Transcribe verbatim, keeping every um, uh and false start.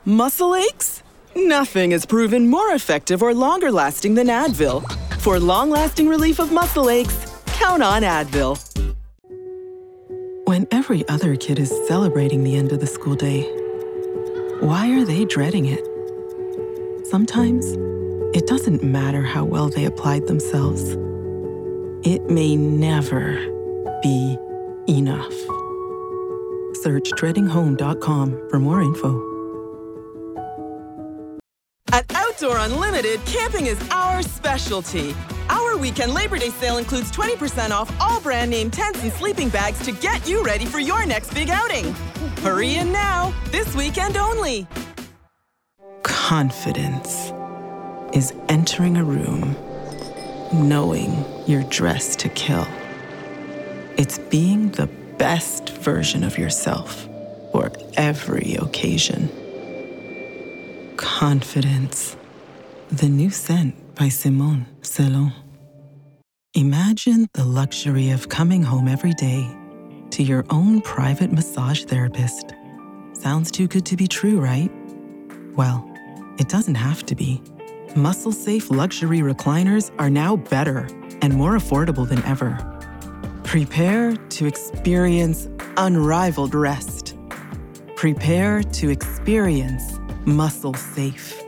Muscle aches? Nothing is proven more effective or longer lasting than Advil. For long-lasting relief of muscle aches, count on Advil. When every other kid is celebrating the end of the school day, why are they dreading it? Sometimes, it doesn't matter how well they applied themselves. It may never be enough. Search dreading home dot com for more info. At Outdoor Unlimited, camping is our specialty. Our weekend Labor Day sale includes twenty percent off all brand name tents and sleeping bags to get you ready for your next big outing. Hurry in now, this weekend only. Confidence is entering a room knowing you're dressed to kill. It's being the best version of yourself for every occasion. Confidence. The new scent by Simone Selon. Imagine the luxury of coming home every day to your own private massage therapist. Sounds too good to be true, right? Well, it doesn't have to be. Muscle-safe luxury recliners are now better and more affordable than ever. Prepare to experience unrivaled rest. Prepare to experience muscle safe.